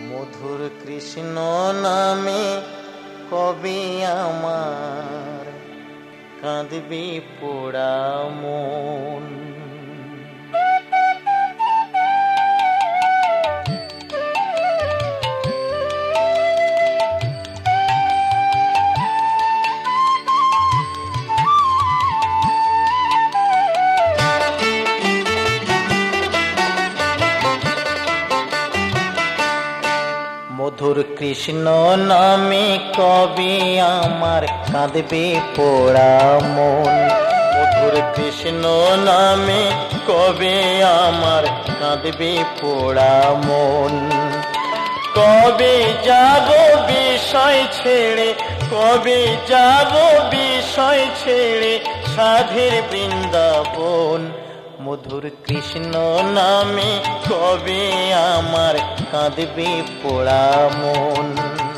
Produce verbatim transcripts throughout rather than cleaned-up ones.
মধুর কৃষ্ণ নামে কবি আমার কাঁদবি পোড়া মন। মধুর কৃষ্ণ নামে কবি আমার কাঁদবে পোড়া মন। মধুর কৃষ্ণ নামে কবি আমার কাঁদবে পোড়া মন। কবে যাব বিষয় ছেড়ে, কবে যাব বিষয় ছেড়ে সাধের বৃন্দাবন। মধুর কৃষ্ণ নামে কবে আমার কাঁদবে পোড়া মন।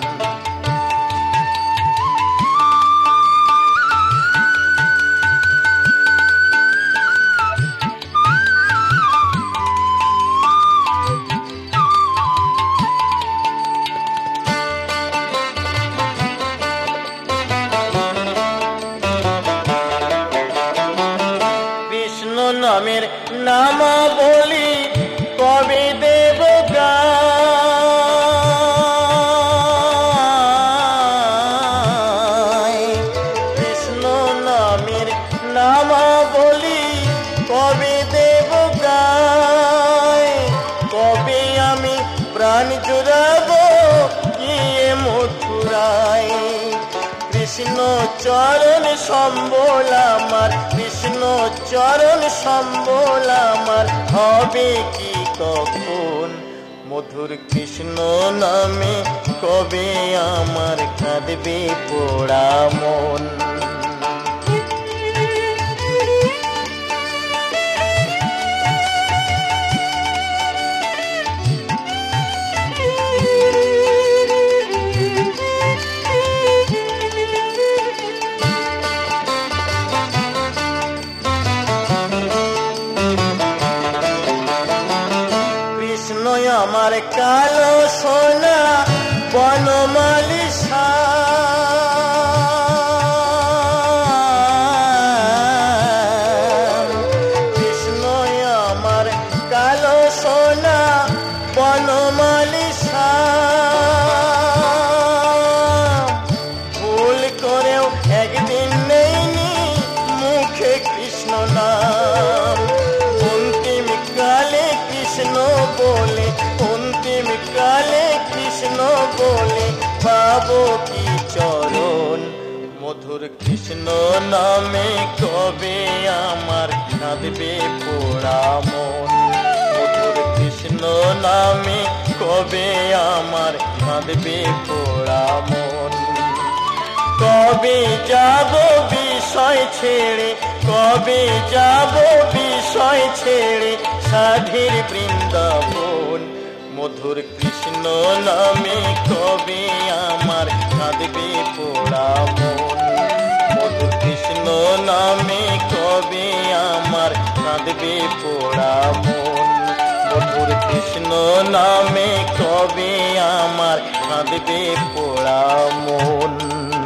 নামের নামা বলি কবে দেব গায়। কৃষ্ণ নামের নামা বলি কবে দেব গায়। কবে আমি প্রাণ জুড়াবো গিয়ে মথুরায়। কৃষ্ণ চরণ সম্বল আমার, কৃষ্ণ চরণ সম্বল আমার হবে কি কখন। মধুর কৃষ্ণ নামে কবে আমার কাঁদবে পোড়া মন। আমার কালো সোনা বনমালী কৃষ্ণ আমার কালো সোনা বনমালী ভুল করেও একদিন নেইনি মুখে কৃষ্ণ নাম। অন্তিম কালে কৃষ্ণ বলে, অন্তিম কালে কৃষ্ণ বলে পাবো কি চরণ। মধুর কৃষ্ণ নামে কবে আমার কাঁদবে পোড়া মন। মধুর কৃষ্ণ নামে কবে আমার কাঁদবে পোড়া মন। কবে যাব বিষয় ছেড়ে, কবে যাব বিষয় ছেড়ে সাধের বৃন্দাবন। মধুর কৃষ্ণ নামে কবে আমার কাঁদবে পোড়া মন। মধুর কৃষ্ণ নামে কবে আমার কাঁদবে পোড়া মন। মধুর কৃষ্ণ নামে কবে আমার কাঁদবে পোড়া মন।